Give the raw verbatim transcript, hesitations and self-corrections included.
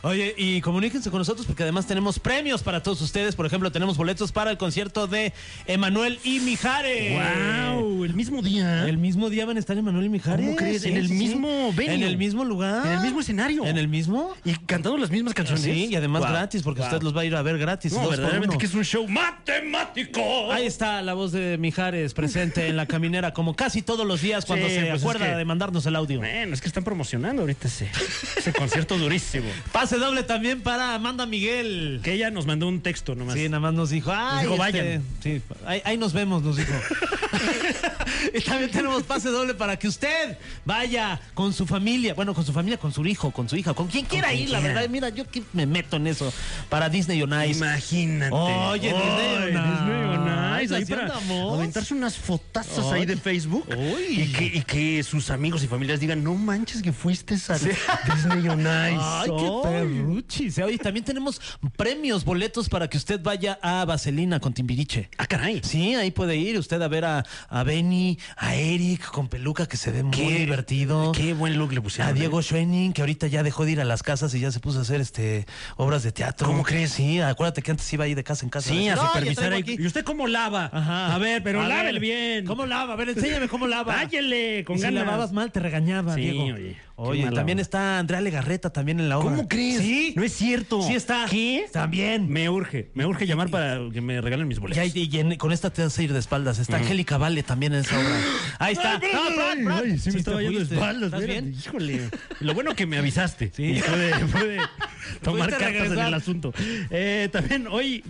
Oye, y comuníquense con nosotros porque además tenemos premios para todos ustedes. Por ejemplo, tenemos boletos para el concierto de Emanuel y Mijares. ¡Wow! El mismo día. El mismo día van a estar Emanuel y Mijares. ¿Cómo crees? Sí, en el sí, mismo sí. venue. En el mismo lugar. En el mismo escenario. En el mismo. Y cantando las mismas canciones. Sí, y además Wow. gratis, porque Wow. usted los va a ir a ver gratis. No, dos por verdaderamente uno. que es un show matemático. Ahí está la voz de Mijares presente en la caminera, como casi todos los días cuando Sí, se pues acuerda es que- de mandarnos el audio. Bueno, es que están promocionando ahorita ese, ese concierto durísimo. Pase doble también para Amanda Miguel. Que ella nos mandó un texto nomás. Sí, nada más nos dijo, ay, dijo, este, vayan. sí, ahí, ahí nos vemos, nos dijo. Y también tenemos pase doble para que usted vaya con su familia, bueno, con su familia, con su hijo, con su hija, con quien quiera quien ir, la quiera. verdad. Mira, yo que me meto en eso para Disney on Ice. Imagínate. Oye, Disney on Disney on Ice, Ice, ahí así para andamos. aventarse unas fotazas Oye. ahí de Facebook. Uy. Y que, y que sus amigos y familiares digan, no manches que fuiste a Disney on Ice. Ay, qué perruchis. Oye, también tenemos premios, boletos para que usted vaya a Vaselina con Timbiriche. Ah, caray. Sí, ahí puede ir usted a ver a, a Benny, a Eric con peluca, que se ve muy Qué- divertido. Qué buen look le pusieron. A Diego ¿eh? Schwenning, que ahorita ya dejó de ir a las casas y ya se puso a hacer este obras de teatro. ¿Cómo crees? Sí, acuérdate que antes iba ahí de casa en casa. Sí, a decir, "No, ya supervisar traigo ahí. aquí". ¿Y usted cómo lava? Ajá. A ver, pero A lávele ver, bien. ¿Cómo lava? A ver, enséñame cómo lava. Váyele, con Y si ganas. lavabas mal, te regañaba, Sí, Diego. oye, qué Oye, mala también onda. está Andrea Legarreta también en la obra. ¿Cómo crees? Sí. No es cierto. Sí está. ¿Qué? También. Me urge, me urge llamar para que me regalen mis Ya, boletos. y, y en- con esta te vas a ir de espaldas. Está Angélica Vale también en esa obra. Ahí está. Ay, No, Brad, ay, Brad. ay, sí me te estaba yendo de fuiste. espaldas. ¿Estás espérate, bien? Híjole. Lo bueno que me avisaste. Sí. Y pude, pude tomar Pudiste cartas en regresar. el asunto. Eh, también hoy